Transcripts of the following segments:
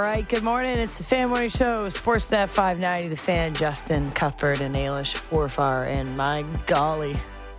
right, good morning. It's the Fan Morning Show, Sportsnet 590, The Fan, Justin, Cuthbert, and Ailish Forfar, and my golly.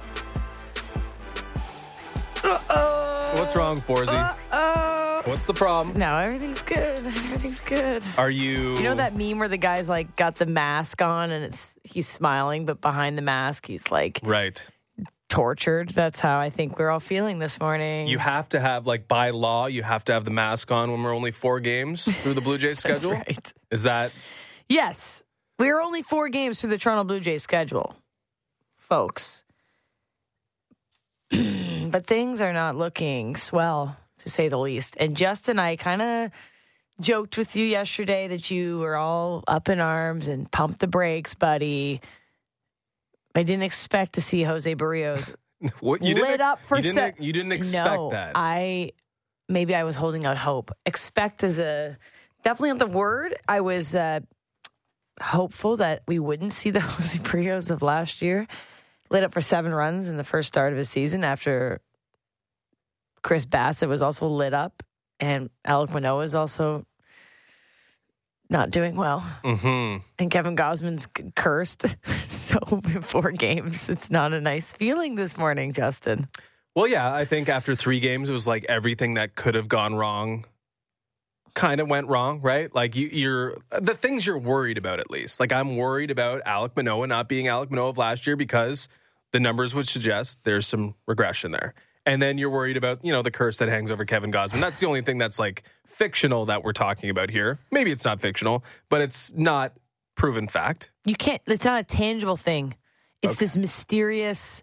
What's wrong, Forzy? What's the problem? No, everything's good. Everything's good. Are you... You know that meme where the guy's like got the mask on and he's smiling, but behind the mask he's like... Right. Tortured. That's how I think we're all feeling this morning. You have to have, like, by law, you have to have the mask on when we're only 4 games through the Blue Jays schedule? That's right. Is that... Yes. We're only 4 games through the Toronto Blue Jays schedule, folks. But things are not looking swell, to say the least. And Justin, I kind of joked with you yesterday that you were all up in arms and pump the brakes, buddy. I didn't expect to see Jose Barrios lit up for... You didn't expect that. Maybe I was holding out hope. Expect is definitely not the word. I was hopeful that we wouldn't see the Jose Barrios of last year. Lit up for 7 runs in the first start of his season after Chris Bassett was also lit up, and Alek Manoah is also not doing well. Mm-hmm. And Kevin Gausman's cursed. So in 4 games, it's not a nice feeling this morning, Justin. Well, yeah, I think after 3 games, it was like everything that could have gone wrong kind of went wrong, right? Like you're the things you're worried about, at least. Like I'm worried about Alek Manoah not being Alek Manoah of last year because the numbers would suggest there's some regression there. And then you're worried about, the curse that hangs over Kevin Gausman. That's the only thing that's like fictional that we're talking about here. Maybe it's not fictional, but it's not proven fact. It's not a tangible thing. It's this mysterious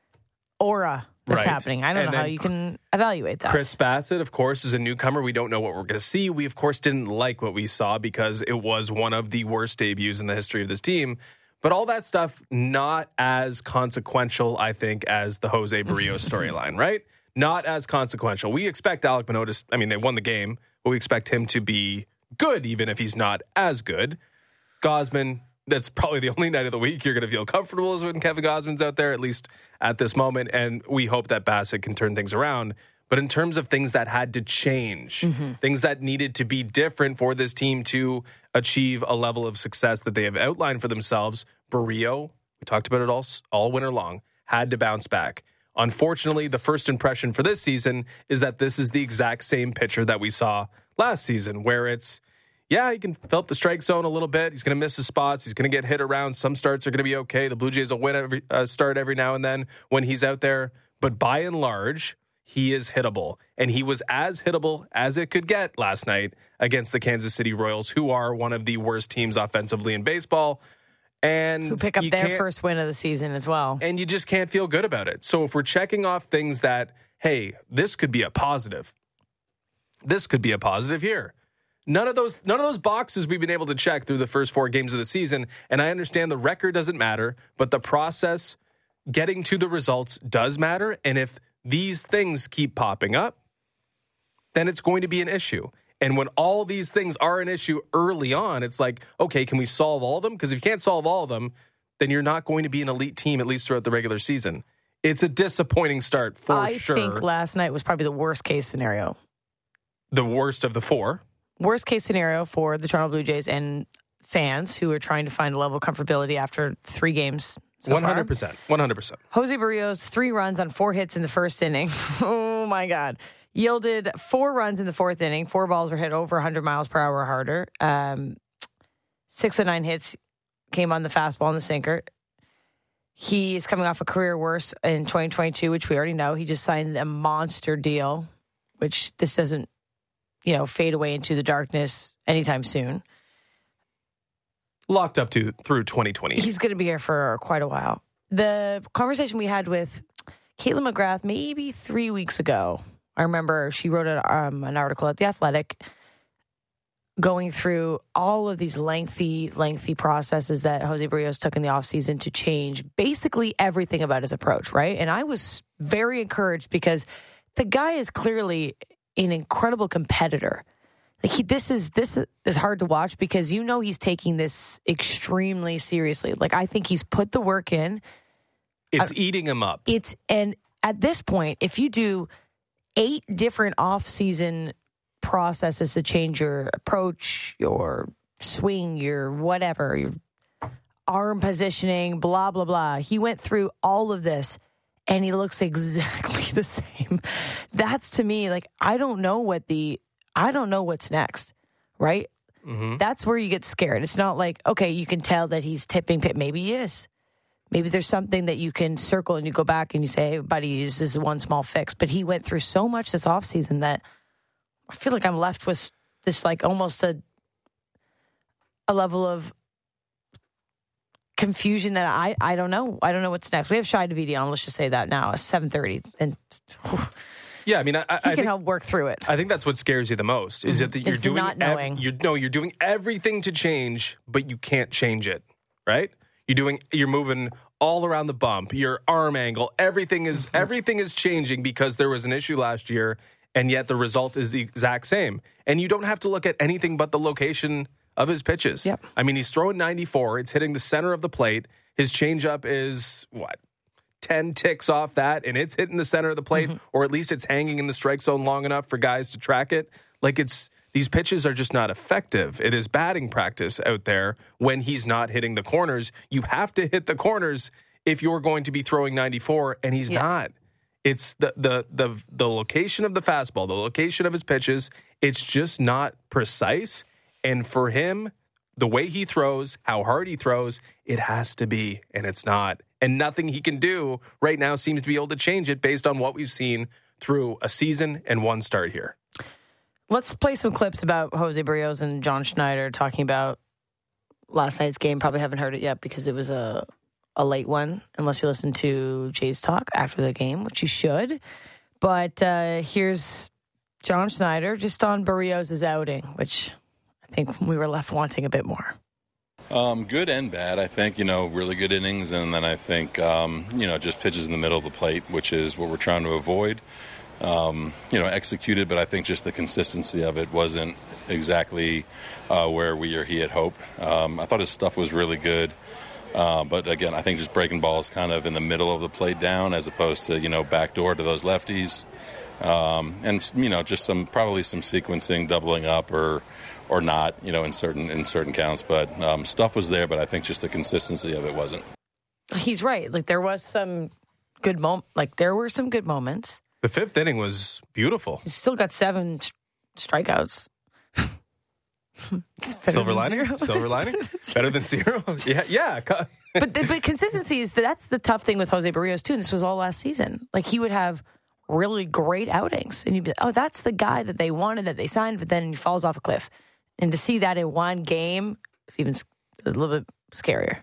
aura that's happening. I don't know how you can evaluate that. Chris Bassett, of course, is a newcomer. We don't know what we're going to see. We, of course, didn't like what we saw because it was one of the worst debuts in the history of this team. But all that stuff, not as consequential, I think, as the Jose Barrios storyline, right? Not as consequential. We expect Alek Manoah to, they won the game, but we expect him to be good, even if he's not as good. Gausman, that's probably the only night of the week you're going to feel comfortable is when Kevin Gausman's out there, at least at this moment. And we hope that Bassett can turn things around. But in terms of things that had to change, things that needed to be different for this team to achieve a level of success that they have outlined for themselves, Barrio, we talked about it all winter long, had to bounce back. Unfortunately, the first impression for this season is that this is the exact same pitcher that we saw last season, where it's, he can fill up the strike zone a little bit. He's going to miss his spots. He's going to get hit around. Some starts are going to be okay. The Blue Jays will win every start every now and then when he's out there. But by and large, he is hittable. And he was as hittable as it could get last night against the Kansas City Royals, who are one of the worst teams offensively in baseball. And who pick up their first win of the season as well. And you just can't feel good about it. So if we're checking off things that, hey, this could be a positive. This could be a positive here. None of those boxes we've been able to check through the first 4 games of the season. And I understand the record doesn't matter, but the process, getting to the results does matter. And if these things keep popping up, then it's going to be an issue. And when all these things are an issue early on, it's like, okay, can we solve all of them? Because if you can't solve all of them, then you're not going to be an elite team, at least throughout the regular season. It's a disappointing start for sure. I think last night was probably the worst case scenario. The worst of the 4? Worst case scenario for the Toronto Blue Jays and fans who are trying to find a level of comfortability after 3 games so 100%. far. 100%. Jose Barrios, 3 runs on 4 hits in the first inning. Oh, my God. Yielded 4 runs in the 4th inning. 4 balls were hit over 100 miles per hour or harder. 6 of 9 hits came on the fastball and the sinker. He is coming off a career worst in 2022, which we already know. He just signed a monster deal, which this doesn't, fade away into the darkness anytime soon. Locked up through 2020. He's going to be here for quite a while. The conversation we had with Caitlin McGrath maybe 3 weeks ago, I remember she wrote an article at The Athletic going through all of these lengthy processes that Jose Barrios took in the offseason to change basically everything about his approach, right? And I was very encouraged because the guy is clearly an incredible competitor. Like this is hard to watch because he's taking this extremely seriously. Like I think he's put the work in. It's eating him up. And at this point, if you do 8 different off-season processes to change your approach, your swing, your whatever, your arm positioning, blah, blah, blah. He went through all of this and he looks exactly the same. That's to me, like, I don't know what's next, right? Mm-hmm. That's where you get scared. It's not like, okay, you can tell that he's tipping. Maybe he is. Maybe there's something that you can circle and you go back and you say, hey, buddy, this is one small fix. But he went through so much this offseason that I feel like I'm left with this, like, almost a level of confusion that I don't know. I don't know what's next. We have Shai Davidi on. Let's just say that now. It's 7:30. And yeah, I mean, I can help work through it. I think that's what scares you the most is that you're doing not knowing. You're doing everything to change, but you can't change it, right? You're moving all around the bump, your arm angle, everything is changing because there was an issue last year, and yet the result is the exact same. And you don't have to look at anything but the location of his pitches. Yep. I mean, he's throwing 94. It's hitting the center of the plate. His changeup is, 10 ticks off that, and it's hitting the center of the plate, or at least it's hanging in the strike zone long enough for guys to track it. Like, these pitches are just not effective. It is batting practice out there when he's not hitting the corners. You have to hit the corners if you're going to be throwing 94, and he's not. It's the location of the fastball, the location of his pitches. It's just not precise. And for him, the way he throws, how hard he throws, it has to be, and it's not. And nothing he can do right now seems to be able to change it based on what we've seen through a season and one start here. Let's play some clips about Jose Barrios and John Schneider talking about last night's game. Probably haven't heard it yet because it was a late one, unless you listen to Jay's talk after the game, which you should. But here's John Schneider just on Barrios' outing, which I think we were left wanting a bit more. Good and bad. I think, really good innings. And then I think, just pitches in the middle of the plate, which is what we're trying to avoid. Executed, but I think just the consistency of it wasn't exactly where he had hoped. I thought his stuff was really good. But again, I think just breaking balls kind of in the middle of the plate down as opposed to, backdoor to those lefties. And just probably some sequencing, doubling up or not, in certain counts. But stuff was there, but I think just the consistency of it wasn't. He's right. Like, there was some good there were some good moments. The fifth inning was beautiful. He still got 7 strikeouts. Silver lining? Silver lining? Better than 0? Yeah. But consistency that's the tough thing with Jose Barrios, too. And this was all last season. Like, he would have really great outings. And you'd be like, oh, that's the guy that they wanted, that they signed, but then he falls off a cliff. And to see that in one game is even a little bit scarier.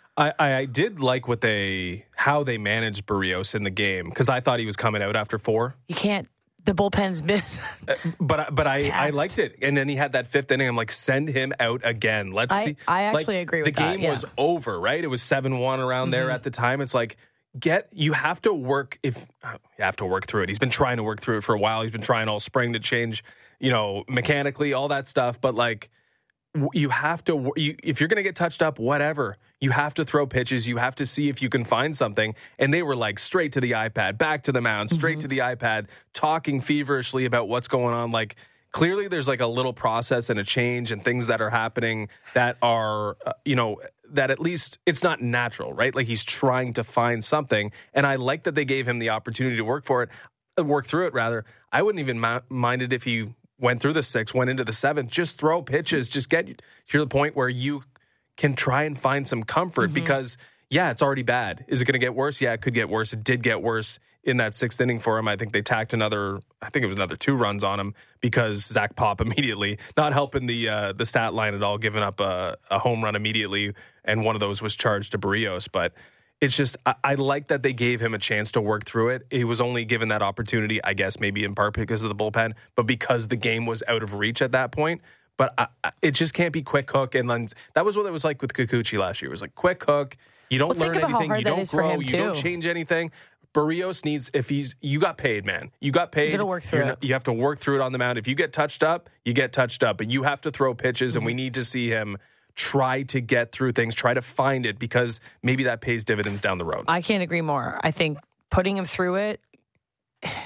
I did like how they managed Barrios in the game because I thought he was coming out after 4. You can't. The bullpen's been. but I liked it, and then he had that 5th inning. I'm like, send him out again. Let's see. I actually agree with that. The game was over, right? It was 7-1 around there at the time. It's like you have to work through it. He's been trying to work through it for a while. He's been trying all spring to change, mechanically, all that stuff. But like, you have to, if you're going to get touched up, whatever, you have to throw pitches. You have to see if you can find something. And they were like straight to the iPad, back to the mound, straight to the iPad, talking feverishly about what's going on. Like, clearly there's like a little process and a change and things that are happening that are, that at least it's not natural, right? Like, he's trying to find something. And I like that they gave him the opportunity to work through it rather. I wouldn't even mind it if he went through the 6th, went into the 7th, just throw pitches, just get to the point where you can try and find some comfort because, it's already bad. Is it going to get worse? Yeah, it could get worse. It did get worse in that 6th inning for him. I think they tacked another 2 runs on him because Zach Pop immediately, not helping the stat line at all, giving up a home run immediately, and one of those was charged to Barrios. But it's just, I like that they gave him a chance to work through it. He was only given that opportunity, I guess, maybe in part because of the bullpen, but because the game was out of reach at that point. But it just can't be quick hook. And then that was what it was like with Kikuchi last year. It was like quick hook. You don't learn anything. You don't grow. You don't change anything. Barrios needs, you got paid, man. You got paid. You got to work through it. You have to work through it on the mound. If you get touched up, you get touched up. But you have to throw pitches, and we need to see him try to get through things, try to find it, because maybe that pays dividends down the road. I can't agree more. I think putting him through it,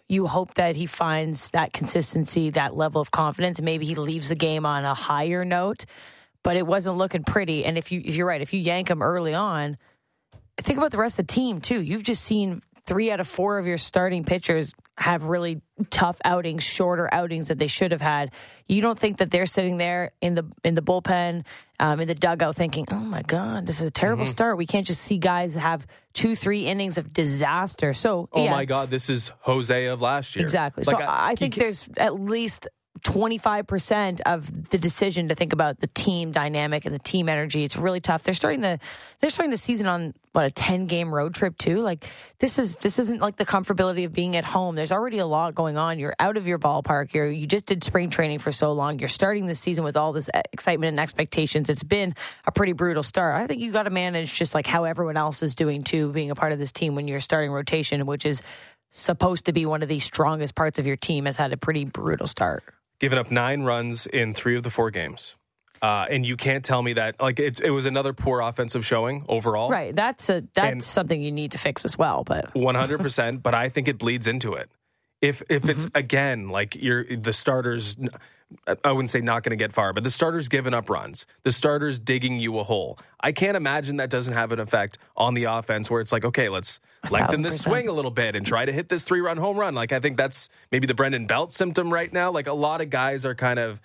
You hope that he finds that consistency, that level of confidence, and maybe he leaves the game on a higher note. But it wasn't looking pretty. And if you're right, if you yank him early on, think about the rest of the team too. You've just seen 3 out of 4 of your starting pitchers have really tough outings, shorter outings that they should have had. You don't think that they're sitting there in the bullpen, in the dugout thinking, oh my God, this is a terrible start. We can't just see guys have 2-3 innings of disaster. So, oh my God, this is Jose of last year. Exactly. Like, so I think there's at least 25% of the decision to think about the team dynamic and the team energy. It's really tough. They're starting the season on a 10-game road trip too. Like this isn't like the comfortability of being at home. There's already a lot going on. You're out of your ballpark. You just did spring training for so long. You're starting the season with all this excitement and expectations. It's been a pretty brutal start. I think you got to manage just like how everyone else is doing too, being a part of this team when you're starting rotation, which is supposed to be one of the strongest parts of your team, has had a pretty brutal start. Given up 9 runs in 3 of the 4 games. And you can't tell me that, like, it was another poor offensive showing overall. Right. That's something you need to fix as well. But 100%, but I think it bleeds into it. If it's, again, like the starters, I wouldn't say not going to get far, but the starters giving up runs, the starters digging you a hole. I can't imagine that doesn't have an effect on the offense where it's like, okay, let's lengthen this swing a little bit and try to hit this 3-run home run. Like, I think that's maybe the Brendan Belt symptom right now. Like, a lot of guys are kind of,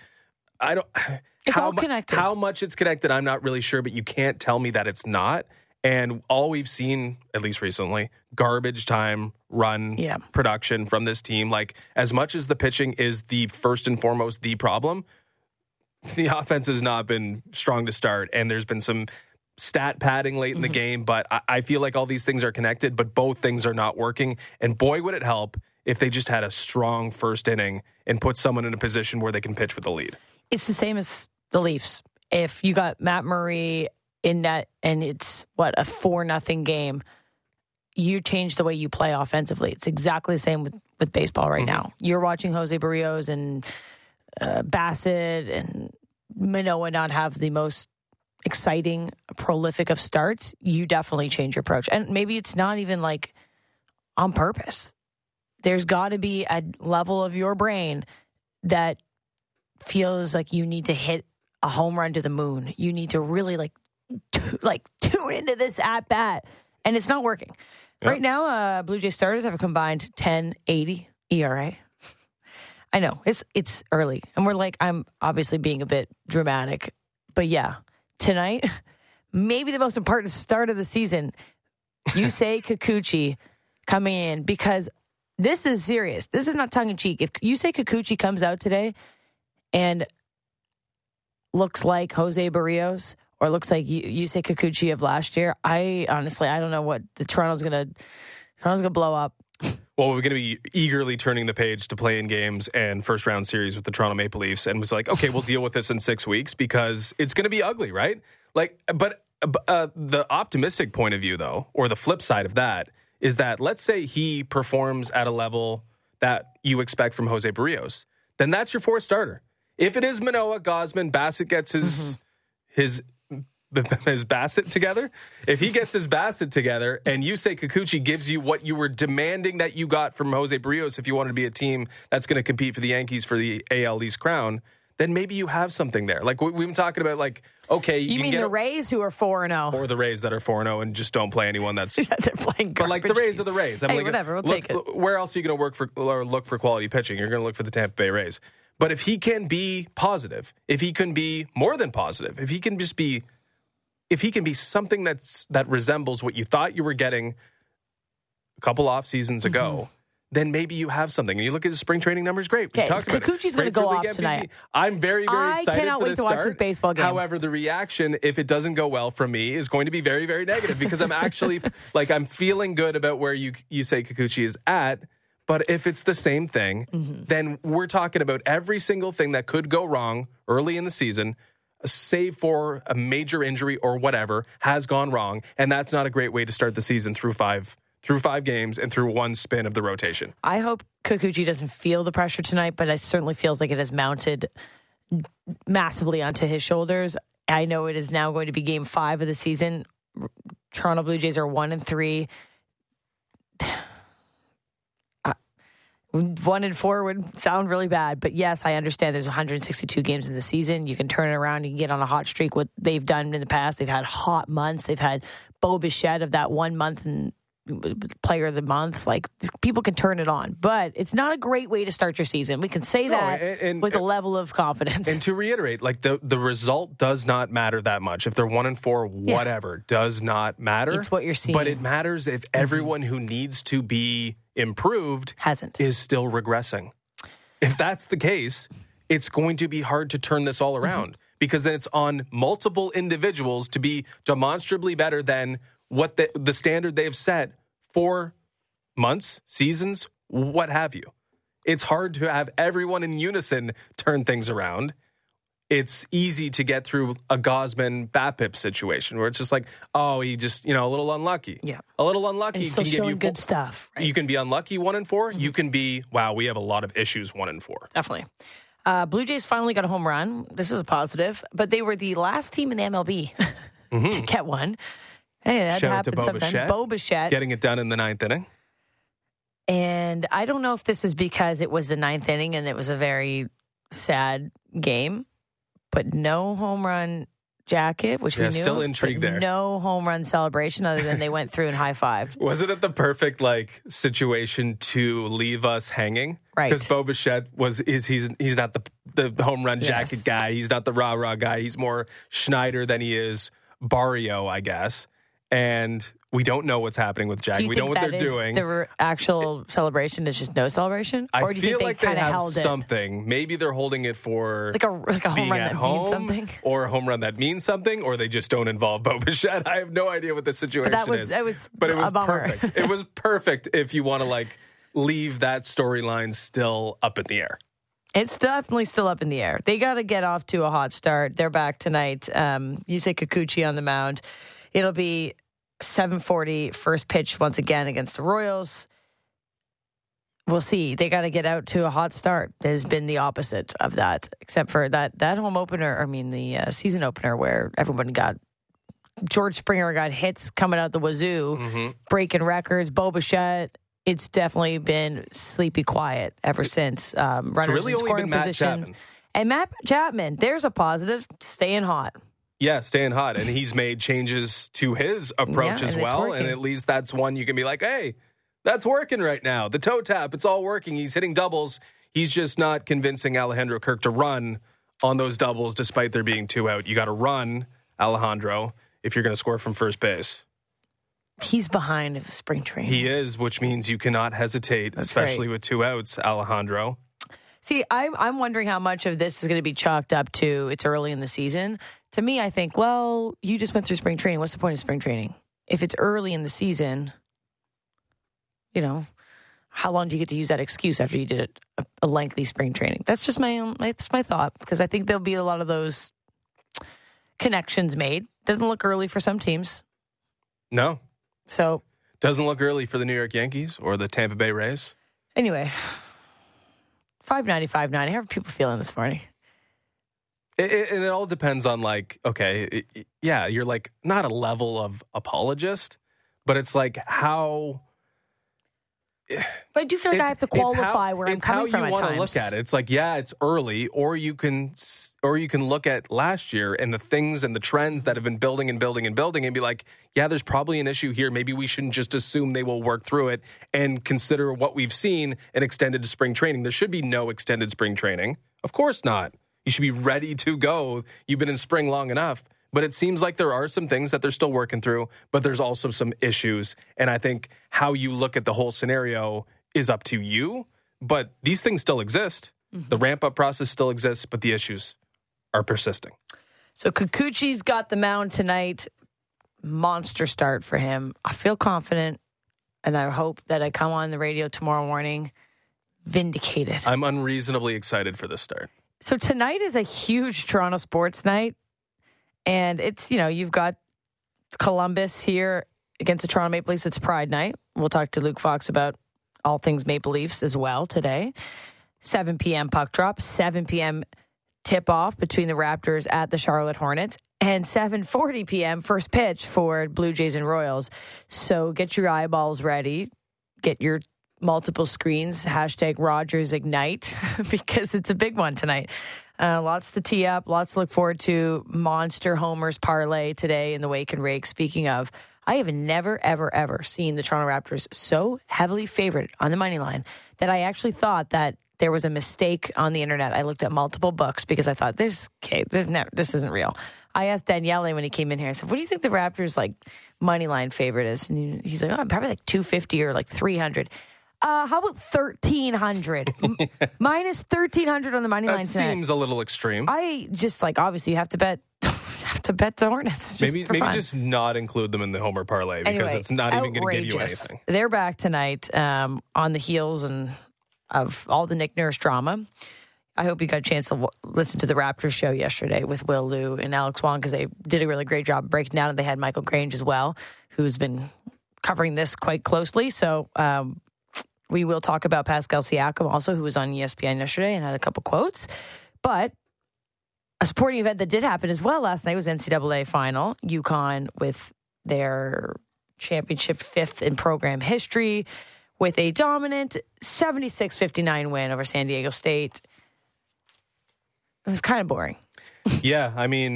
it's all connected. How much it's connected, I'm not really sure, but you can't tell me that it's not. And all we've seen, at least recently, garbage time run production from this team. Like, as much as the pitching is the first and foremost the problem, the offense has not been strong to start. And there's been some stat padding late in the game. But I feel like all these things are connected, but both things are not working. And boy, would it help if they just had a strong first inning and put someone in a position where they can pitch with a lead. It's the same as the Leafs. If you got Matt Murray in net and it's a 4-0 game, you change the way you play offensively. It's exactly the same with baseball right now. You're watching Jose Barrios and Bassett and Manoah not have the most exciting, prolific of starts. You definitely change your approach. And maybe it's not even like on purpose. There's got to be a level of your brain that feels like you need to hit a home run to the moon. You need to really tune into this at bat, and it's not working. Yep. Right now, Blue Jay starters have a combined 10.80 ERA. I know it's early, and I'm obviously being a bit dramatic, but yeah, tonight, maybe the most important start of the season. Yusei Kikuchi coming in, because this is serious. This is not tongue in cheek. If Yusei Kikuchi comes out today and looks like Jose Barrios or looks like Yusei Kikuchi of last year, I don't know what Toronto's gonna blow up. Well, we're going to be eagerly turning the page to play-in games and first-round series with the Toronto Maple Leafs, and was like, okay, we'll deal with this in 6 weeks because it's going to be ugly, right? Like, but the optimistic point of view, though, or the flip side of that, is that let's say he performs at a level that you expect from Jose Barrios, then that's your 4th starter. If it is Manoah, Gausman, Bassett gets his Bassett together. If he gets his Bassett together and Yusei Kikuchi gives you what you were demanding that you got from Jose Barrios if you wanted to be a team that's going to compete for the Yankees for the AL East crown, then maybe you have something there. Like we've been talking about, like, okay, you mean the Rays who are 4-0, or the Rays that are 4-0 and just don't play anyone that's they're playing garbage. But like the Rays are the Rays. Hey, whatever, we'll take it. Where else are you going to work for or look for quality pitching? You're going to look for the Tampa Bay Rays. But if he can be positive, if he can be more than positive, if he can be something that resembles what you thought you were getting a couple off seasons ago, then maybe you have something. And you look at his spring training numbers, great. Okay, Kikuchi's going to go off tonight. I'm very, very excited. I cannot wait to watch this baseball game. However, the reaction, if it doesn't go well from me, is going to be very, very negative because I'm actually I'm feeling good about where Yusei Kikuchi is at. But if it's the same thing, then we're talking about every single thing that could go wrong early in the season, save for a major injury or whatever, has gone wrong. And that's not a great way to start the season through five games and through one spin of the rotation. I hope Kikuchi doesn't feel the pressure tonight, but it certainly feels like it has mounted massively onto his shoulders. I know it is now going to be game 5 of the season. Toronto Blue Jays are 1-3. 1-4 would sound really bad, but yes, I understand there's 162 games in the season. You can turn it around. You can get on a hot streak. What they've done in the past, they've had hot months. They've had Bo Bichette of that 1 month and player of the month. Like, people can turn it on, but it's not a great way to start your season. We can say that with a level of confidence. And to reiterate, like the result does not matter that much. If they're 1-4, whatever does not matter. It's what you're seeing. But it matters if everyone who needs to be improved is still regressing. If that's the case, it's going to be hard to turn this all around because then it's on multiple individuals to be demonstrably better than what the standard they've set for months, seasons, what have you. It's hard to have everyone in unison turn things around. It's easy to get through a Gausman-Bapip situation where it's just like, oh, he just, a little unlucky. Yeah. A little unlucky. And still can showing give you good stuff. Right? You can be unlucky 1-4. You can be, wow, we have a lot of issues 1-4. Definitely. Blue Jays finally got a home run. This is a positive, but they were the last team in the MLB to get one. Hey, that Shout out to happens sometimes. Bo Bichette. Getting it done in the 9th inning. And I don't know if this is because it was the 9th inning and it was a very sad game, but no home run jacket, which we knew. Still intrigued there. No home run celebration other than they went through and high-fived. Wasn't it the perfect situation to leave us hanging? Right. Because Bo Bichette he's not the home run jacket guy. He's not the rah-rah guy. He's more Schneider than he is Barrio, I guess. And we don't know what's happening with Jack. We know what they're doing. The actual celebration is just no celebration? Or do you think they kind of held it? Something. Maybe they're holding it for like a home run that means something? Or a home run that means something, or they just don't involve Bo Bichette. I have no idea what the situation is. But it was perfect. It was perfect if you want to leave that storyline still up in the air. It's definitely still up in the air. They got to get off to a hot start. They're back tonight. Yusei Kikuchi on the mound. It'll be 7:40 first pitch once again against the Royals. We'll see. They got to get out to a hot start. There's been the opposite of that, except for that home opener. The season opener where George Springer got hits coming out the wazoo, breaking records. Bo Bichette. It's definitely been sleepy quiet ever since. Runners really in scoring only been position. Matt Chapman. And Matt Chapman, there's a positive, staying hot. Yeah, staying hot. And he's made changes to his approach as well. And at least that's one you can be like, hey, that's working right now. The toe tap, it's all working. He's hitting doubles. He's just not convincing Alejandro Kirk to run on those doubles despite there being 2 out. You got to run, Alejandro, if you're going to score from first base. He's behind spring training. He is, which means you cannot hesitate, especially with 2 outs, Alejandro. See, I'm wondering how much of this is going to be chalked up to it's early in the season. To me, I think, well, you just went through spring training. What's the point of spring training? If it's early in the season, how long do you get to use that excuse after you did a lengthy spring training? That's just my thought, because I think there'll be a lot of those connections made. Doesn't look early for some teams. No. So. Doesn't look early for the New York Yankees or the Tampa Bay Rays. Anyway, 590. How are people feeling this morning? And it all depends on you're not a level of apologist, but it's how. But I do feel like I have to qualify where I'm coming from at times. It's how you want to look at it. It's it's early, or you can look at last year and the things and the trends that have been building and building and building and be like, yeah, there's probably an issue here. Maybe we shouldn't just assume they will work through it and consider what we've seen an extended spring training. There should be no extended spring training. Of course not. You should be ready to go. You've been in spring long enough. But it seems like there are some things that they're still working through, but there's also some issues. And I think how you look at the whole scenario is up to you. But these things still exist. Mm-hmm. The ramp-up process still exists, but the issues are persisting. So Kikuchi's got the mound tonight. Monster start for him. I feel confident, and I hope that I come on the radio tomorrow morning vindicated. I'm unreasonably excited for this start. So tonight is a huge Toronto sports night. And it's, you've got Columbus here against the Toronto Maple Leafs. It's Pride Night. We'll talk to Luke Fox about all things Maple Leafs as well today. 7 p.m. puck drop, 7 p.m. tip-off between the Raptors at the Charlotte Hornets, and 7:40 p.m. first pitch for Blue Jays and Royals. So get your eyeballs ready. Get your multiple screens, hashtag Rogers Ignite, because it's a big one tonight. Lots to tee up, lots to look forward to. Monster homers parlay today in the Wake and Rake. Speaking of, I have never, ever, ever seen the Toronto Raptors so heavily favored on the money line that I actually thought that there was a mistake on the internet. I looked at multiple books because I thought, this isn't real. I asked Daniele when he came in here, I said, what do you think the Raptors like money line favorite is? And he's like, probably like 250 or like 300. How about 1,300? Minus 1,300 on the money line tonight. That seems a little extreme. I just obviously you have to bet the Hornets. Maybe just not include them in the homer parlay because anyway, it's not even going to give you anything. They're back tonight on the heels of all the Nick Nurse drama. I hope you got a chance to listen to the Raptors show yesterday with Will Liu and Alex Wong because they did a really great job breaking down. And they had Michael Grange as well, who's been covering this quite closely. So we will talk about Pascal Siakam also, who was on ESPN yesterday and had a couple quotes. But a sporting event that did happen as well last night was NCAA final. UConn with their championship fifth in program history with a dominant 76-59 win over San Diego State. It was kind of boring. Yeah, I mean,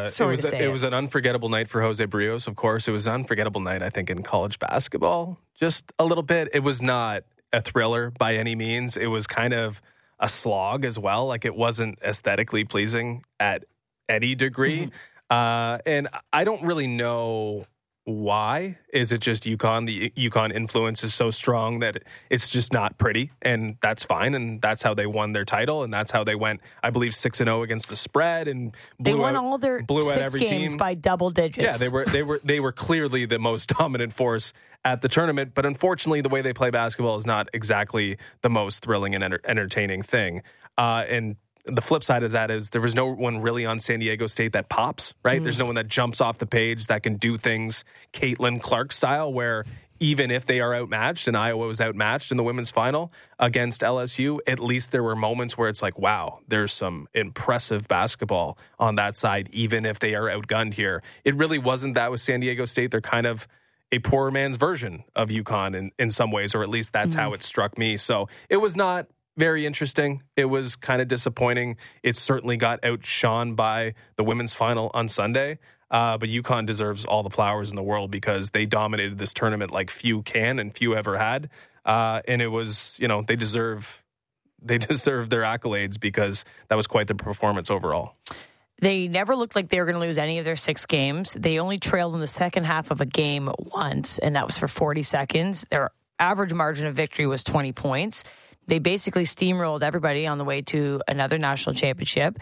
it was an unforgettable night for Jose Barrios, of course. It was an unforgettable night, I think, in college basketball. Just a little bit. It was not a thriller by any means. It was kind of a slog as well. Like, it wasn't aesthetically pleasing at any degree. Mm-hmm. And I don't really know why. Is it just UConn? The UConn influence is so strong that it's just not pretty, and that's fine. And that's how they won their title, and that's how they went, I believe, 6-0 against the spread, and they won all their 6 every games team by double digits. Yeah, they were clearly the most dominant force at the tournament. But unfortunately, the way they play basketball is not exactly the most thrilling and entertaining thing. And the flip side of that is there was no one really on San Diego State that pops, right? There's no one that jumps off the page that can do things Caitlin Clark style, where even if they are outmatched, and Iowa was outmatched in the women's final against LSU, at least there were moments where it's like, wow, there's some impressive basketball on that side, even if they are outgunned here. It really wasn't that with San Diego State. They're kind of a poor man's version of UConn in some ways, or at least that's how it struck me. So it was not very interesting. It was kind of disappointing. It certainly got outshone by the women's final on Sunday. But UConn deserves all the flowers in the world because they dominated this tournament like few can and few ever had. And it was, they deserve their accolades because that was quite the performance overall. They never looked like they were going to lose any of their 6 games. They only trailed in the second half of a game once, and that was for 40 seconds. Their average margin of victory was 20 points. They basically steamrolled everybody on the way to another national championship.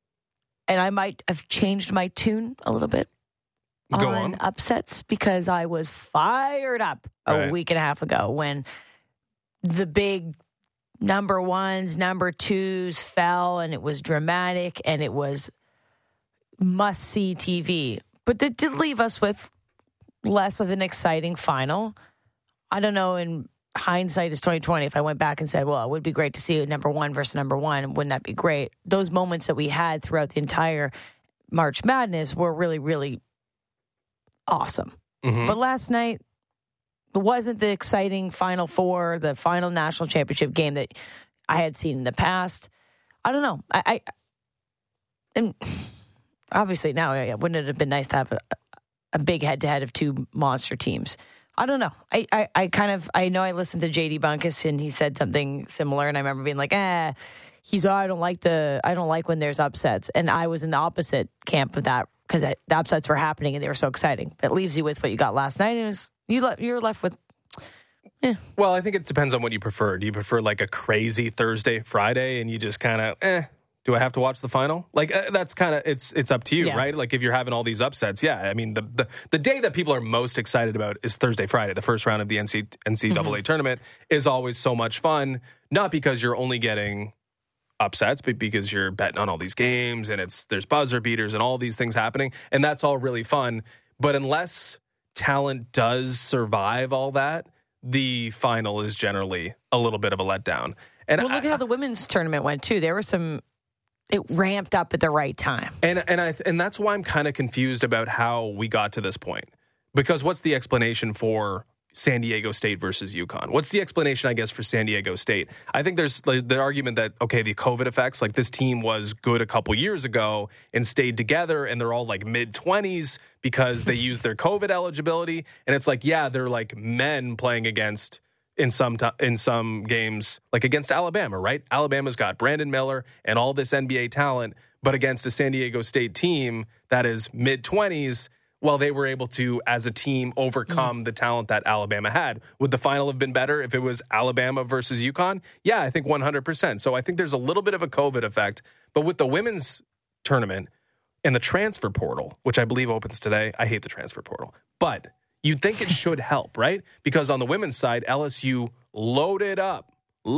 And I might have changed my tune a little bit on upsets because I was fired up a week and a half ago when the big number 1s, number 2s fell, and it was dramatic and it was must-see TV. But that did leave us with less of an exciting final. I don't know, in hindsight is 2020. If I went back and said, well, it would be great to see number 1 versus number 1, wouldn't that be great? Those moments that we had throughout the entire March Madness were really, really awesome. Mm-hmm. But last night wasn't the exciting Final Four, the final national championship game that I had seen in the past. I don't know. And obviously now, wouldn't it have been nice to have a big head-to-head of 2 monster teams? I don't know. I know I listened to JD Bunkus and he said something similar, and I remember being like, I don't like when there's upsets. And I was in the opposite camp of that because the upsets were happening and they were so exciting. That leaves you with what you got last night, and you're left with. Well, I think it depends on what you prefer. Do you prefer like a crazy Thursday, Friday, and you just kind of do I have to watch the final? Like, that's kind of, it's up to you, right? Like, if you're having all these upsets, I mean, the day that people are most excited about is Thursday, Friday. The first round of the NCAA tournament is always so much fun, not because you're only getting upsets, but because you're betting on all these games, and there's buzzer beaters and all these things happening, and that's all really fun. But unless talent does survive all that, the final is generally a little bit of a letdown. And look at how the women's tournament went, too. There were some... It ramped up at the right time. And that's why I'm kind of confused about how we got to this point. Because what's the explanation for San Diego State versus UConn? What's the explanation, I guess, for San Diego State? I think there's the argument that, okay, the COVID effects, like this team was good a couple years ago and stayed together, and they're all like mid-20s because they used their COVID eligibility. And it's like, yeah, they're like men playing against, in some games, like against Alabama, right? Alabama's got Brandon Miller and all this NBA talent, but against a San Diego State team that is mid-20s, well, they were able to, as a team, overcome the talent that Alabama had. Would the final have been better if it was Alabama versus UConn? Yeah, I think 100%. So I think there's a little bit of a COVID effect. But with the women's tournament and the transfer portal, which I believe opens today, I hate the transfer portal. But you'd think it should help, right? Because on the women's side, LSU loaded up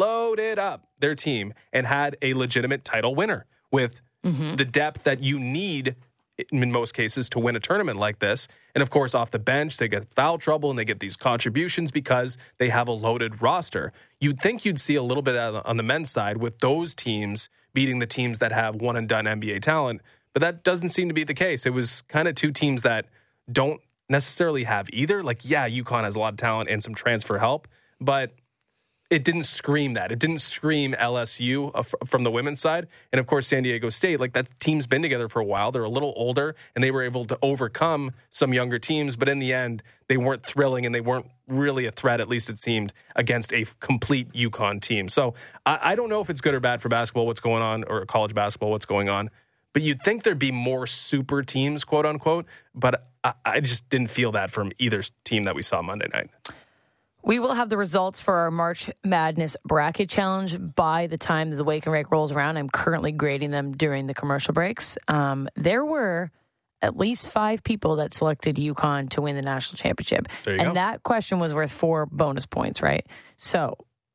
their team and had a legitimate title winner with the depth that you need in most cases to win a tournament like this. And of course, off the bench, they get foul trouble and they get these contributions because they have a loaded roster. You'd think you'd see a little bit on the men's side with those teams beating the teams that have one and done NBA talent, but that doesn't seem to be the case. It was kind of two teams that don't necessarily have either. Like, yeah, UConn has a lot of talent and some transfer help, but it didn't scream that. It didn't scream LSU from the women's side. And, of course, San Diego State, like that team's been together for a while. They're a little older, and they were able to overcome some younger teams. But in the end, they weren't thrilling, and they weren't really a threat, at least it seemed, against a complete UConn team. So I don't know if it's good or bad for basketball, what's going on, or college basketball, what's going on. But you'd think there'd be more super teams, quote unquote. But I just didn't feel that from either team that we saw Monday night. We will have the results for our March Madness Bracket Challenge by the time that the Wake and Rake rolls around. I'm currently grading them during the commercial breaks. There were at least 5 people that selected UConn to win the national championship. And that question was worth 4 bonus points, right? So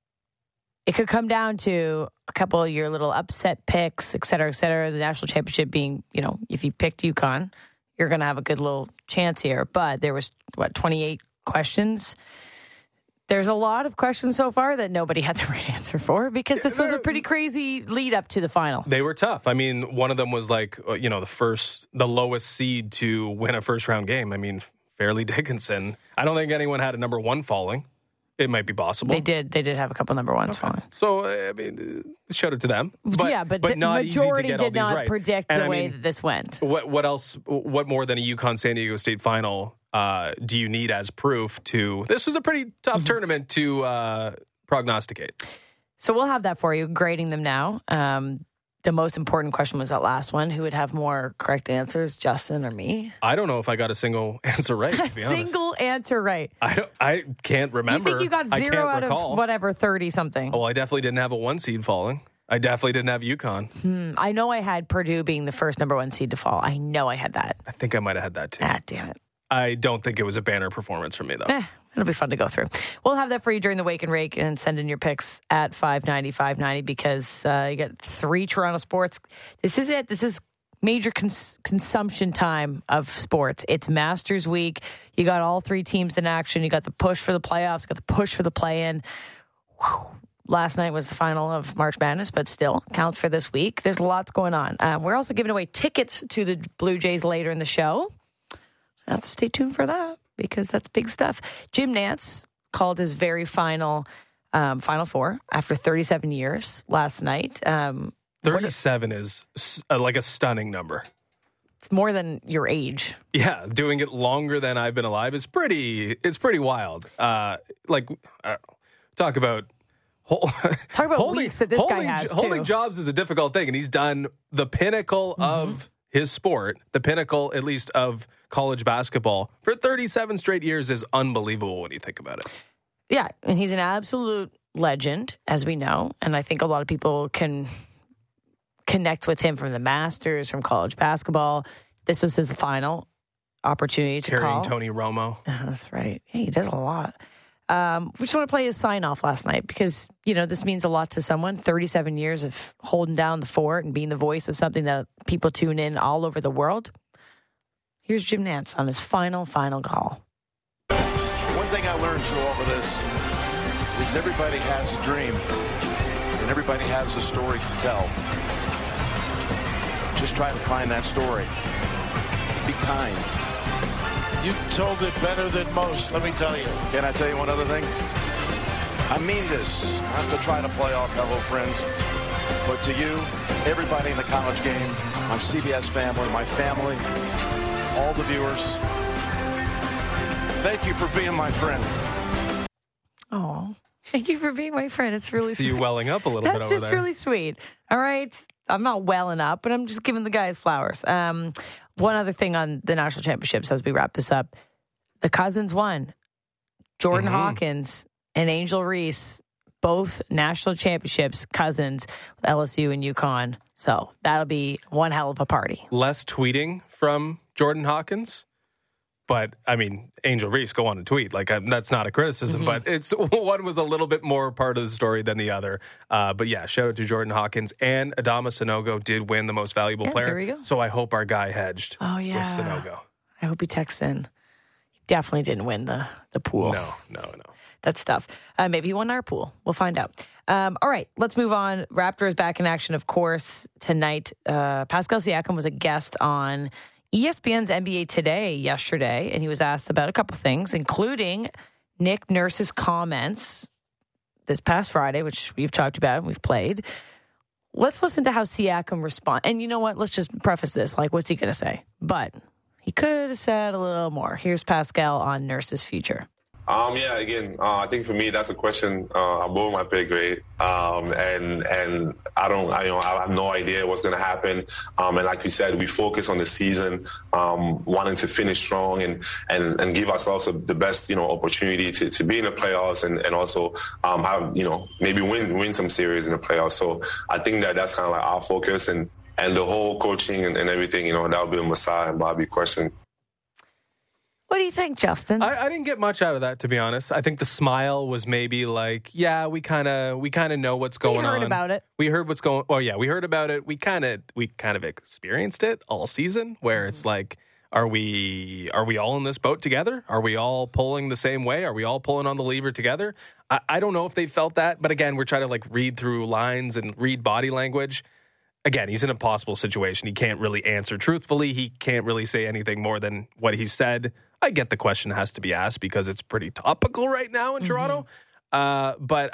it could come down to a couple of your little upset picks, et cetera, et cetera. The national championship being, if you picked UConn, you're going to have a good little chance here. But there was, 28 questions? There's a lot of questions so far that nobody had the right answer for because this was a pretty crazy lead up to the final. They were tough. I mean, one of them was like, the lowest seed to win a first round game. I mean, Fairleigh Dickinson. I don't think anyone had a number 1 falling. It might be possible. They did have a couple number 1s falling. So, I mean, shout out to them. But the not majority easy to get did not right. predict the way that this went. What else? What more than a UConn San Diego State final do you need as proof to this was a pretty tough tournament to prognosticate? So we'll have that for you, grading them now. The most important question was that last one. Who would have more correct answers, Justin or me? I don't know if I got a single answer right, to be honest. Single answer right. I can't remember. You think you got 0 out of whatever, 30-something? Well, I definitely didn't have a 1 seed falling. I definitely didn't have UConn. I know I had Purdue being the first number 1 seed to fall. I know I had that. I think I might have had that, too. Ah, damn it. I don't think it was a banner performance for me, though. It'll be fun to go through. We'll have that for you during the Wake and Rake and send in your picks at 590 because you got 3 Toronto sports. This is it. This is major consumption time of sports. It's Masters Week. You got all 3 teams in action. You got the push for the playoffs, you got the push for the play-in. Last night was the final of March Madness, but still counts for this week. There's lots going on. We're also giving away tickets to the Blue Jays later in the show. So have to stay tuned for that because that's big stuff. Jim Nantz called his very final Final Four after 37 years last night. 37 is like a stunning number. It's more than your age. Yeah, doing it longer than I've been alive is pretty wild. Talk about weeks that this guy has, too. Holding jobs is a difficult thing, and he's done the pinnacle of his sport, the pinnacle, at least, of college basketball for 37 straight years is unbelievable when you think about it. Yeah, and he's an absolute legend, as we know, and I think a lot of people can connect with him from the Masters, from college basketball. This was his final opportunity to carrying call. Tony Romo. That's right. Hey, he does a lot. We just want to play his sign-off last night because, this means a lot to someone. 37 years of holding down the fort and being the voice of something that people tune in all over the world. Here's Jim Nantz on his final call. One thing I learned through all of this is everybody has a dream and everybody has a story to tell. Just try to find that story. Be kind. You told it better than most, let me tell you. Can I tell you one other thing? I mean this. Not to try to play off fellow friends, but to you, everybody in the college game, my CBS family, my family, all the viewers, thank you for being my friend. Oh, thank you for being my friend. It's really See sweet. you welling up a little bit That's over just there. really sweet. All right. I'm not welling up, but I'm just giving the guys flowers. One other thing on the national championships as we wrap this up. The Cousins won. Jordan Hawkins and Angel Reese, both national championships, Cousins with LSU and UConn. So that'll be one hell of a party. Less tweeting from Jordan Hawkins. But, I mean, Angel Reese, go on and tweet. Like, that's not a criticism, but it's one was a little bit more part of the story than the other. But, yeah, shout out to Jordan Hawkins. And Adama Sanogo did win the most valuable player. There we go. So I hope our guy hedged Oh, yeah. with Sanogo. I hope he texts in. He definitely didn't win the pool. No. That's tough. Maybe he won our pool. We'll find out. All right, let's move on. Raptors back in action, of course, tonight. Pascal Siakam was a guest on ESPN's NBA Today yesterday, and he was asked about a couple things, including Nick Nurse's comments this past Friday, which we've talked about and we've played. Let's listen to how Siakam responded. And you know what? Let's just preface this. Like, what's he going to say? But he could have said a little more. Here's Pascal on Nurse's future. Yeah, again, I think for me, that's a question above my pay grade. And I have no idea what's going to happen. And like you said, we focus on the season, wanting to finish strong and give ourselves the best, opportunity to be in the playoffs and also have, maybe win some series in the playoffs. So I think that's kind of like our focus and the whole coaching and everything, that'll be a Masai and Bobby question. What do you think, Justin? I didn't get much out of that, to be honest. I think the smile was maybe like, yeah, we kind of know what's going on. We heard about it. We heard what's going. Oh yeah, we heard about it. We kind of experienced it all season, where it's like, are we all in this boat together? Are we all pulling the same way? Are we all pulling on the lever together? I don't know if they felt that, but again, we're trying to read through lines and read body language. Again, he's in a possible situation. He can't really answer truthfully. He can't really say anything more than what he said. I get the question has to be asked because it's pretty topical right now in Toronto. But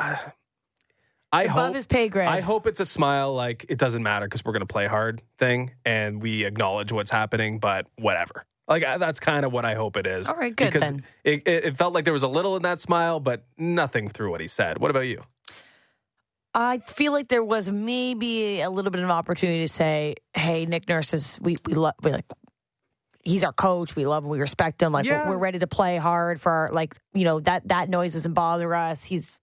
I hope his pay grade. I hope it's a smile like it doesn't matter because we're going to play hard thing and we acknowledge what's happening, but whatever. That's kind of what I hope it is. All right, good because then. It felt like there was a little in that smile, but nothing through what he said. What about you? I feel like there was maybe a little bit of opportunity to say, "Hey, Nick Nurse we he's our coach. We love him. We respect him. We're ready to play hard for our, that noise doesn't bother us. He's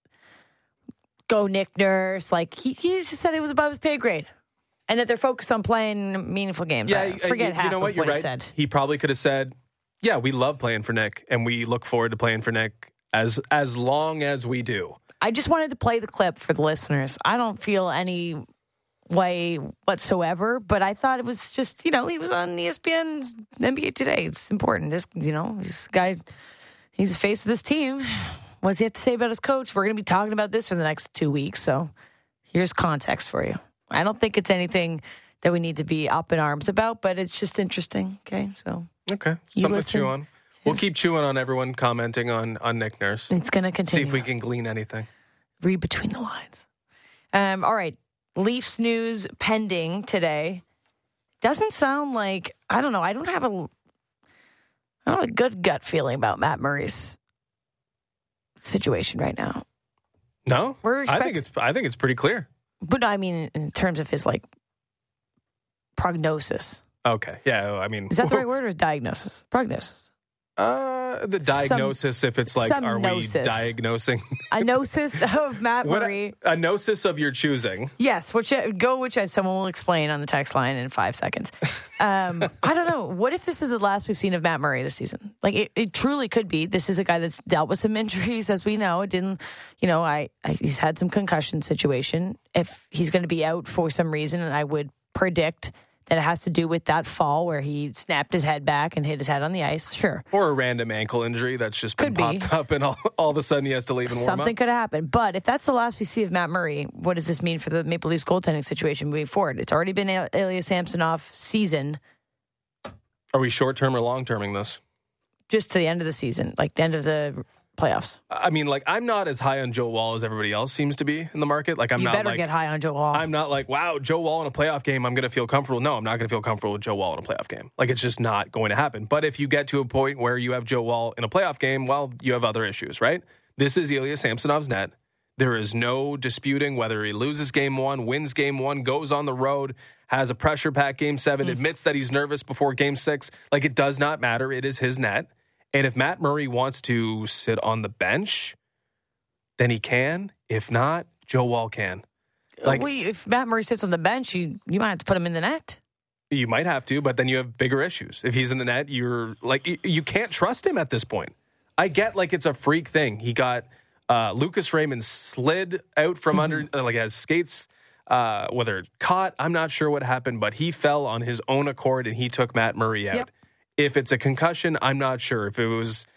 go Nick Nurse. He just said it was above his pay grade, and that they're focused on playing meaningful games. Yeah, forget half of what you're he right. said. He probably could have said, "Yeah, we love playing for Nick, and we look forward to playing for Nick as long as we do." I just wanted to play the clip for the listeners. I don't feel any way whatsoever, but I thought it was just, he was on ESPN's NBA Today. It's important. This guy, he's the face of this team. What does he have to say about his coach? We're going to be talking about this for the next 2 weeks. So here's context for you. I don't think it's anything that we need to be up in arms about, but it's just interesting. Okay. So, okay. Something to chew on. We'll keep chewing on everyone commenting on Nick Nurse. It's going to continue. See if we can glean anything. Read between the lines. All right. Leafs news pending today. Doesn't sound like, I don't know. I don't have a good gut feeling about Matt Murray's situation right now. No? I think it's pretty clear. But I mean, in terms of his prognosis. Okay. Yeah. I mean, is that the right word or diagnosis? Prognosis. The diagnosis, if it's are we diagnosing? A gnosis of Matt Murray. A gnosis of your choosing. Yes, someone will explain on the text line in 5 seconds. I don't know. What if this is the last we've seen of Matt Murray this season? It truly could be. This is a guy that's dealt with some injuries, as we know. It didn't, he's had some concussion situation. If he's going to be out for some reason, and I would predict that it has to do with that fall where he snapped his head back and hit his head on the ice, sure. Or a random ankle injury that's just been popped up and all of a sudden he has to leave and warm up. Something could happen. But if that's the last we see of Matt Murray, what does this mean for the Maple Leafs goaltending situation moving forward? It's already been Ilya Samsonov season. Are we short-term or long-terming this? just to the end of the season, like the end of the playoffs? I mean, like, I'm not as high on Joe Wall as everybody else seems to be in the market. Like, You better get high on Joe Wall. I'm not like, wow, Joe Wall in a playoff game, I'm going to feel comfortable. No, I'm not going to feel comfortable with Joe Wall in a playoff game. Like, it's just not going to happen. But if you get to a point where you have Joe Wall in a playoff game, well, you have other issues, right? This is Ilya Samsonov's net. There is no disputing whether he loses game 1, wins game 1, goes on the road, has a pressure pack game 7, admits that he's nervous before game 6. Like, it does not matter. It is his net. And if Matt Murray wants to sit on the bench, then he can. If not, Joe Wall can. Like, if Matt Murray sits on the bench, you might have to put him in the net. You might have to, but then you have bigger issues. If he's in the net, you're like, you can't trust him at this point. I get like it's a freak thing. He got Lucas Raymond slid out from under, like as skates, whether caught, I'm not sure what happened, but he fell on his own accord and he took Matt Murray out. Yep. If it's a concussion, I'm not sure. If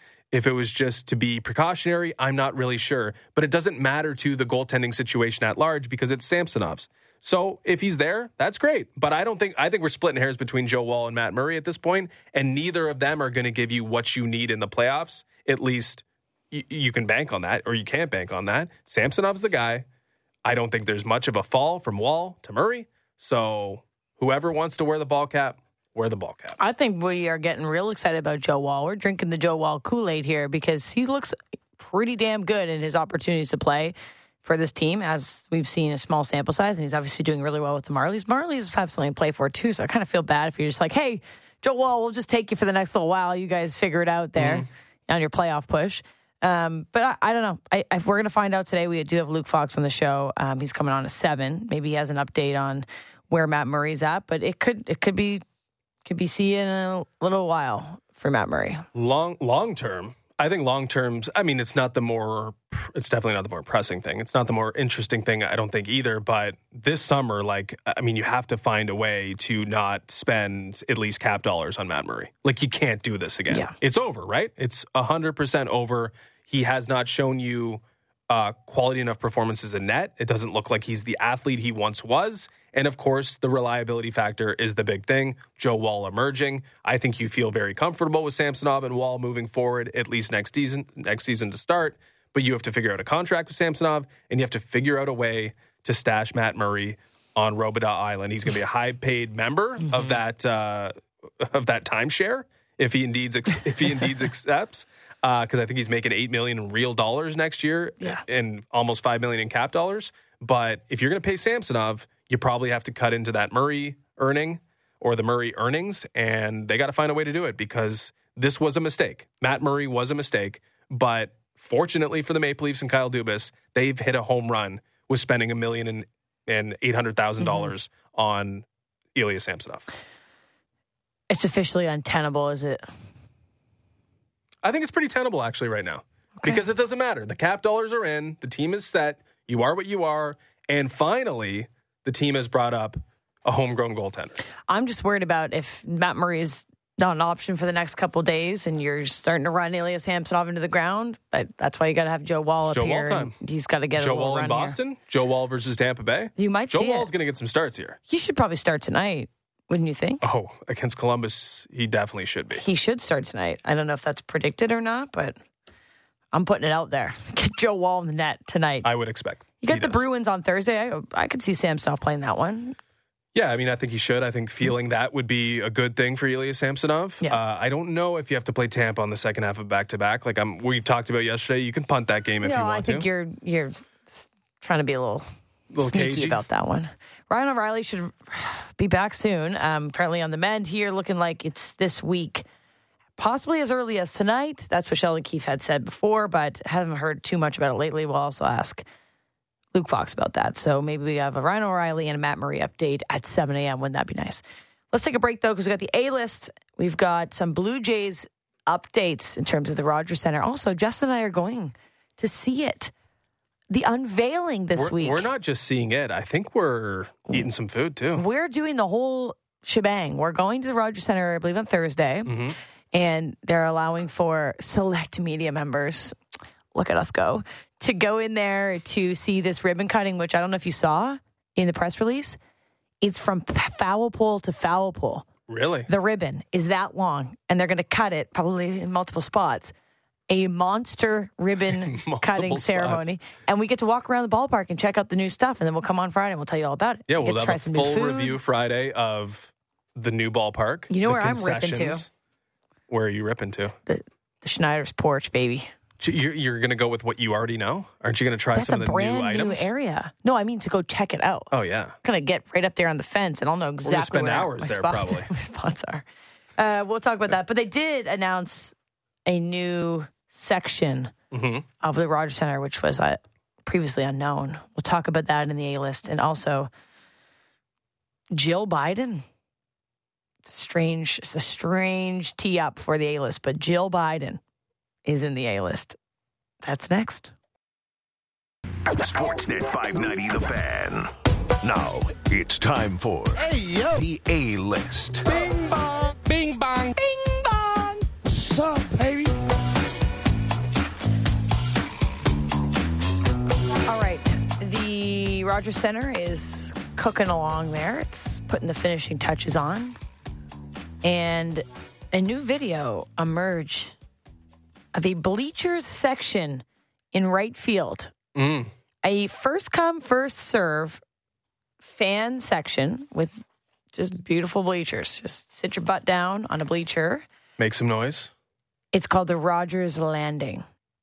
it was just to be precautionary, I'm not really sure. But it doesn't matter to the goaltending situation at large because it's Samsonov's. So if he's there, that's great. But I think we're splitting hairs between Joe Wall and Matt Murray at this point, and neither of them are going to give you what you need in the playoffs. At least you can bank on that, or you can't bank on that. Samsonov's the guy. I don't think there's much of a fall from Wall to Murray. So whoever wants to wear the ball cap, wear the ball cap. I think we are getting real excited about Joe Wall. We're drinking the Joe Wall Kool-Aid here because he looks pretty damn good in his opportunities to play for this team, as we've seen a small sample size, and he's obviously doing really well with the Marlies. Marlies have something to play for, too, so I kind of feel bad if you're just like, hey, Joe Wall, we'll just take you for the next little while. You guys figure it out there on your playoff push. But I don't know. If we're going to find out today. We do have Luke Fox on the show. He's coming on at 7. Maybe he has an update on where Matt Murray's at, but it could be see you in a little while for Matt Murray. Long term, I think long term, I mean, it's definitely not the more pressing thing. It's not the more interesting thing, I don't think either. But this summer, you have to find a way to not spend at least cap dollars on Matt Murray. Like, you can't do this again. Yeah. It's over, right? It's 100% over. He has not shown you quality enough performances in net. It doesn't look like he's the athlete he once was. And of course, the reliability factor is the big thing. Joe Wall emerging. I think you feel very comfortable with Samsonov and Wall moving forward, at least next season to start. But you have to figure out a contract with Samsonov, and you have to figure out a way to stash Matt Murray on Robidas Island. He's going to be a high-paid member of that timeshare if he indeed accepts. Because I think he's making $8 million in real dollars next year, and almost $5 million in cap dollars. But if you're going to pay Samsonov, you probably have to cut into that Murray earning or the Murray earnings, and they got to find a way to do it because this was a mistake. Matt Murray was a mistake, but fortunately for the Maple Leafs and Kyle Dubas, they've hit a home run with spending $1 million and $800,000 on Ilya Samsonov. It's officially untenable, is it? I think it's pretty tenable actually right now because it doesn't matter. The cap dollars are in. The team is set. You are what you are. And finally, the team has brought up a homegrown goaltender. I'm just worried about if Matt Murray is not an option for the next couple of days and you're starting to run Ilya Samsonov into the ground. But that's why you got to have Joe Wall up here. Wall time. He's got to get Joe a little Wall run in Boston. Here. Joe Wall versus Tampa Bay. You might see Joe Wall's going to get some starts here. He should probably start tonight. Wouldn't you think? Oh, against Columbus, he definitely should be. He should start tonight. I don't know if that's predicted or not, but I'm putting it out there. Get Joe Wall in the net tonight. I would expect. You got the Bruins on Thursday. I could see Samsonov playing that one. Yeah, I mean, I think he should. I think feeling that would be a good thing for Ilya Samsonov. Yeah. I don't know if you have to play Tampa on the second half of back-to-back. Like we talked about yesterday, you can punt that game if you want to. I think you're trying to be a little sneaky cagey about that one. Ryan O'Reilly should be back soon. Apparently on the mend here, looking like it's this week. Possibly as early as tonight. That's what Sheldon Keefe had said before, but haven't heard too much about it lately. We'll also ask Luke Fox about that. So maybe we have a Ryan O'Reilly and a Matt Murray update at 7 a.m. Wouldn't that be nice? Let's take a break, though, because we've got the A-list. We've got some Blue Jays updates in terms of the Rogers Center. Also, Justin and I are going to see it. The unveiling this week. We're not just seeing it. I think we're eating some food, too. We're doing the whole shebang. We're going to the Rogers Center, I believe, on Thursday. Mm-hmm. And they're allowing for select media members, look at us go, to go in there to see this ribbon cutting, which I don't know if you saw in the press release. It's from foul pole to foul pole. Really? The ribbon is that long, and they're going to cut it probably in multiple spots. A monster ribbon cutting ceremony. And we get to walk around the ballpark and check out the new stuff, and then we'll come on Friday and we'll tell you all about it. Yeah, we'll get to try have a some full new food. review Friday of the new ballpark. You know the where I'm ripping to? concessions. Where are you ripping to? The Schneider's porch, baby. You're going to go with what you already know? Aren't you going to try some of the new items? That's a brand new area. No, I mean to go check it out. Oh, yeah. I'm going to get right up there on the fence, and I'll know exactly spend where hours my there, spots, probably. my spots are. We'll talk about that. But they did announce a new section of the Rogers Center, which was previously unknown. We'll talk about that in the A-list. And also, Jill Biden. It's a strange tee up for the A-list, but Jill Biden is in the A-list. That's next. Sportsnet 590 The Fan. Now it's time for the A-list. Bing bong. Bing bong. Bing bong. What's up, baby? All right. The Rogers Center is cooking along there. It's putting the finishing touches on. And a new video emerged of a bleachers section in right field. A first come, first serve fan section with just beautiful bleachers. Just sit your butt down on a bleacher. Make some noise. It's called the Rogers Landing.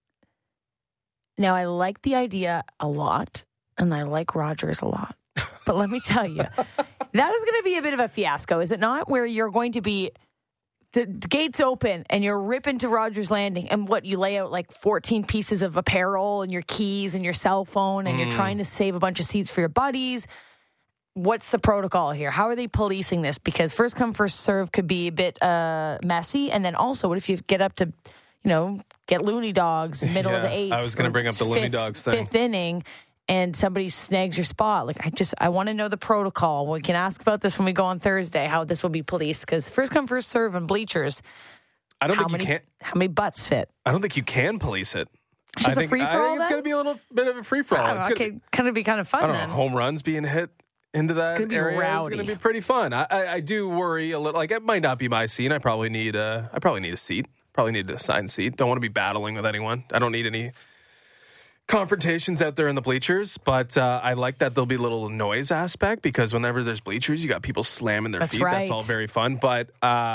Now, I like the idea a lot, and I like Rogers a lot. But let me tell you, that is going to be a bit of a fiasco, is it not? Where you're going to be, the gates open, and you're ripping to Rogers Landing, and what, you lay out like 14 pieces of apparel and your keys and your cell phone, and you're trying to save a bunch of seats for your buddies. What's the protocol here? How are they policing this? Because first come, first serve could be a bit messy. And then also, what if you get up to, get Looney Dogs in the middle of the eighth? I was going to bring up the Looney Dogs thing. Fifth inning, and somebody snags your spot. Like, I want to know the protocol. We can ask about this when we go on Thursday, how this will be policed. Because first come, first serve and bleachers. I don't think you can. How many butts fit? I don't think you can police it. It's just a free-for-all, I think it's then? going to be a little bit of a free-for-all. It's Okay, kind of be kind of fun I don't then. know, home runs being hit into that gonna be area. rowdy. It's going to be pretty fun. I do worry a little. Like, it might not be my scene. I probably need a seat. Probably need an assigned seat. Don't want to be battling with anyone. I don't need any confrontations out there in the bleachers. But I like that there'll be a little noise aspect, because whenever there's bleachers, you got people slamming their feet. Right. That's all very fun. But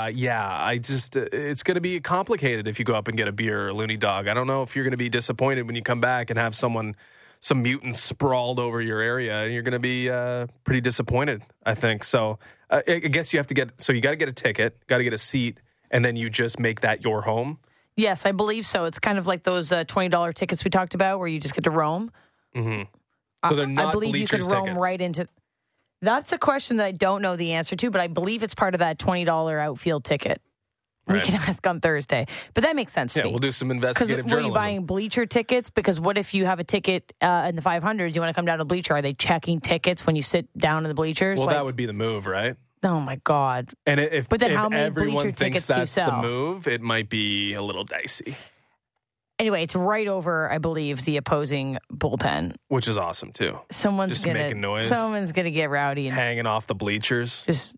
it's going to be complicated if you go up and get a beer or a Looney Dog. I don't know if you're going to be disappointed when you come back and have some mutants sprawled over your area. You're going to be pretty disappointed, I think. So I guess you have to you got to get a ticket, got to get a seat, and then you just make that your home. Yes, I believe so. It's kind of like those $20 tickets we talked about, where you just get to roam. Mm-hmm. So they're not I believe you could roam tickets. right into. That's a question that I don't know the answer to, but I believe it's part of that $20 outfield ticket. Right. We can ask on Thursday, but that makes sense to me. We'll do some Because investigative were journalism. you buying bleacher tickets? Because what if you have a ticket in the 500s, you want to come down to the bleacher? Are they checking tickets when you sit down in the bleachers? Well, that would be the move, right? Oh my God! And if how many everyone bleacher thinks tickets do you that's the sell? move, it might be a little dicey. Anyway, it's right over, I believe, the opposing bullpen. Which is awesome too. Someone's Just making noise. Someone's gonna get rowdy and Hanging off the bleachers. just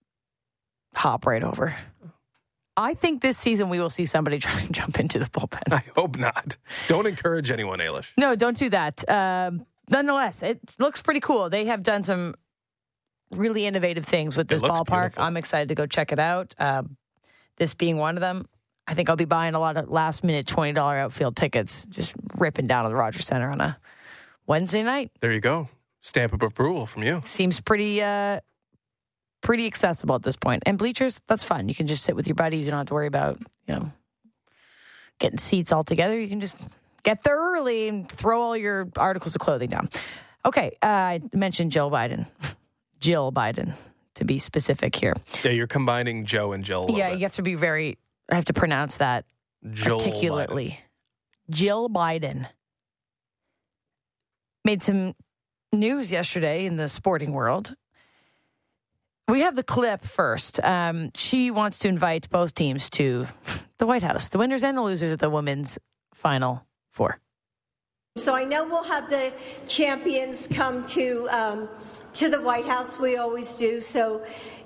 hop right over. I think this season we will see somebody try to jump into the bullpen. I hope not. Don't encourage anyone, Ailish. No, don't do that. Nonetheless, it looks pretty cool. They have done some really innovative things with this looks ballpark. beautiful. I'm excited to go check it out. This being one of them. I think I'll be buying a lot of last-minute $20 outfield tickets, just ripping down to the Rogers Center on a Wednesday night. There you go. Stamp of approval from you. Seems pretty accessible at this point. And bleachers, that's fun. You can just sit with your buddies. You don't have to worry about, getting seats all together. You can just get there early and throw all your articles of clothing down. Okay, I mentioned Jill Biden. Jill Biden, to be specific here. Yeah, you're combining Joe and Jill. Yeah, you have to be I have to pronounce that Joel articulately. Jill Biden made some news yesterday in the sporting world. We have the clip first. She wants to invite both teams to the White House, the winners and the losers of the Women's Final Four. So I know we'll have the champions come to the White House. We always do. So,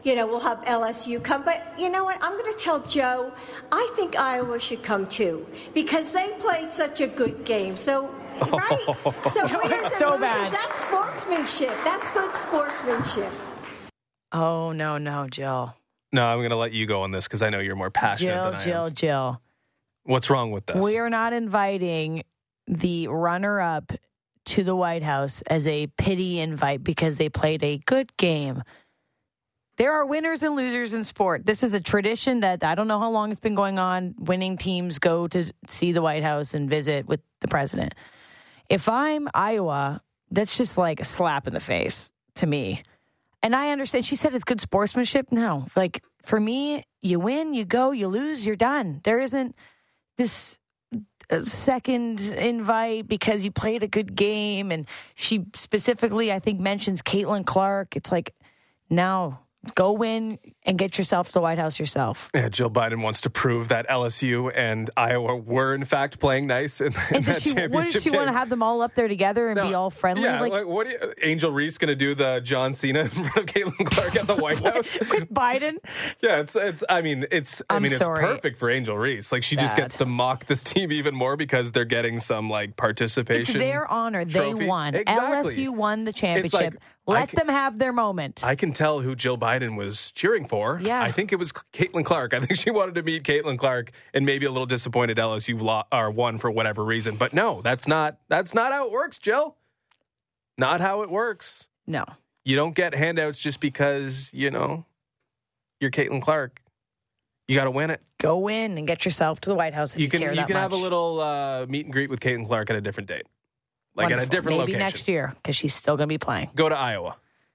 we'll have LSU come. But you know what? I'm going to tell Joe, I think Iowa should come too, because they played such a good game. So, right? So winners and so losers, bad. that's sportsmanship. That's good sportsmanship. Oh, no, Jill. No, I'm going to let you go on this because I know you're more passionate than I am. Jill. What's wrong with this? We are not inviting the runner-up to the White House as a pity invite because they played a good game. There are winners and losers in sport. This is a tradition that I don't know how long it's been going on. Winning teams go to see the White House and visit with the president. If I'm Iowa, that's just like a slap in the face to me. And I understand. She said it's good sportsmanship. No. Like, for me, you win, you go, you lose, you're done. There isn't this second invite because you played a good game. And she specifically, I think, mentions Caitlin Clark. It's like, no. Go win and get yourself to the White House yourself. Yeah, Jill Biden wants to prove that LSU and Iowa were, in fact, playing nice in that championship what does she want to have them all up there together and be all friendly? Yeah, like what Angel Reese going to do the John Cena in front of Caitlin Clark at the White House? With Biden? Yeah, it's perfect for Angel Reese. Like, she just gets to mock this team even more because they're getting some, like, participation. It's their honor. Trophy. They won. Exactly. LSU won the championship. Like, Let them have their moment. I can tell who Jill Biden was cheering for. Yeah. I think it was Caitlin Clark. I think she wanted to meet Caitlin Clark and maybe a little disappointed LSU won for whatever reason. But no, that's not how it works, Jill. Not how it works. No. You don't get handouts just because, you're Caitlin Clark. You got to win it. Go win and get yourself to the White House if you care that much. You can have a little meet and greet with Caitlin Clark at a different date. Like Wonderful. at a different Maybe location. next year, because she's still going to be playing. Go to Iowa.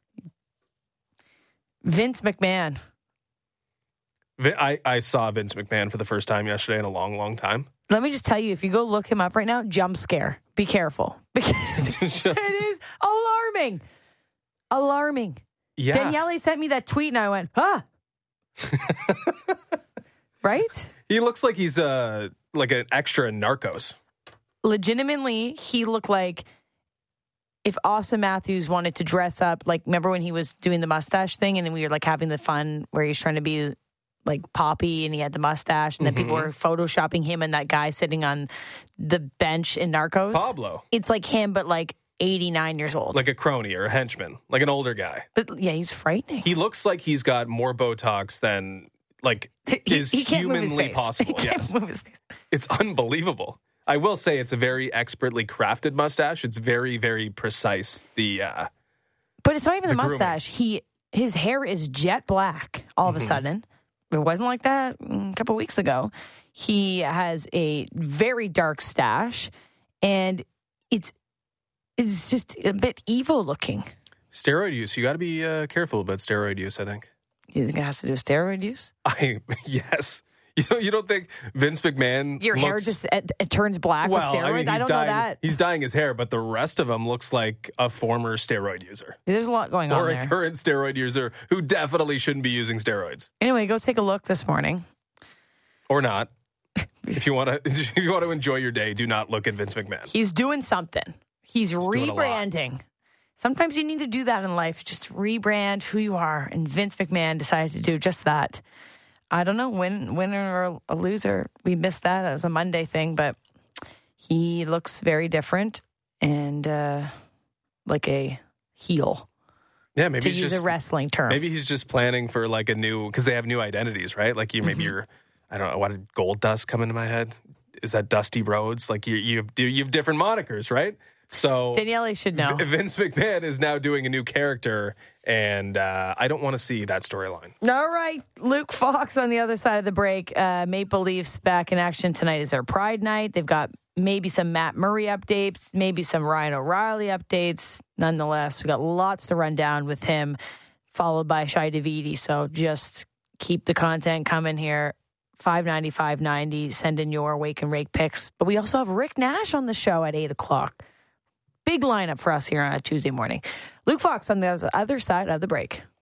Vince McMahon. I saw Vince McMahon for the first time yesterday in a long, long time. Let me just tell you, if you go look him up right now, jump scare. Be careful. Because it is alarming. Alarming. Yeah. Daniele sent me that tweet and I went, right? He looks like he's like an extra in Narcos. Legitimately, he looked like if Austin Matthews wanted to dress up, like, remember when he was doing the mustache thing and we were like having the fun where he's trying to be like Poppy and he had the mustache and then people were photoshopping him and that guy sitting on the bench in Narcos. Pablo. It's like him, but like 89 years old. Like a crony or a henchman, like an older guy. But yeah, he's frightening. He looks like he's got more Botox than like is he can't humanly move his face. possible. He can't move his face. It's unbelievable. I will say it's a very expertly crafted mustache. It's very, very precise. But it's not even the mustache. His hair is jet black all of a sudden. It wasn't like that a couple weeks ago. He has a very dark stash, and it's just a bit evil looking. Steroid use. You got to be careful about steroid use, I think. You think it has to do with steroid use? Yes. You don't think Vince McMahon hair just it turns black with steroids? I mean, I don't know that. He's dyeing his hair, but the rest of him looks like a former steroid user. There's a lot going on there. Or a current steroid user who definitely shouldn't be using steroids. Anyway, go take a look this morning. Or not. If you want to enjoy your day, do not look at Vince McMahon. He's doing something. He's rebranding. Sometimes you need to do that in life. Just rebrand who you are. And Vince McMahon decided to do just that. I don't know, winner or a loser. We missed that. It was a Monday thing, but he looks very different and like a heel. Yeah, maybe to use a wrestling term. Maybe he's just planning for like a new, because they have new identities, right? Like maybe you're, I don't know, what did Gold Dust come into my head? Is that Dusty Rhodes? Like you have different monikers, right? So Daniele should know. Vince McMahon is now doing a new character, and I don't want to see that storyline. All right. Luke Fox on the other side of the break. Maple Leafs back in action tonight is their Pride night. They've got maybe some Matt Murray updates, maybe some Ryan O'Reilly updates. Nonetheless, we got lots to run down with him, followed by Shai Davidi. So just keep the content coming here. 590, send in your Wake and Rake picks. But we also have Rick Nash on the show at 8 o'clock. Big lineup for us here on a Tuesday morning. Luke Fox on the other side of the break.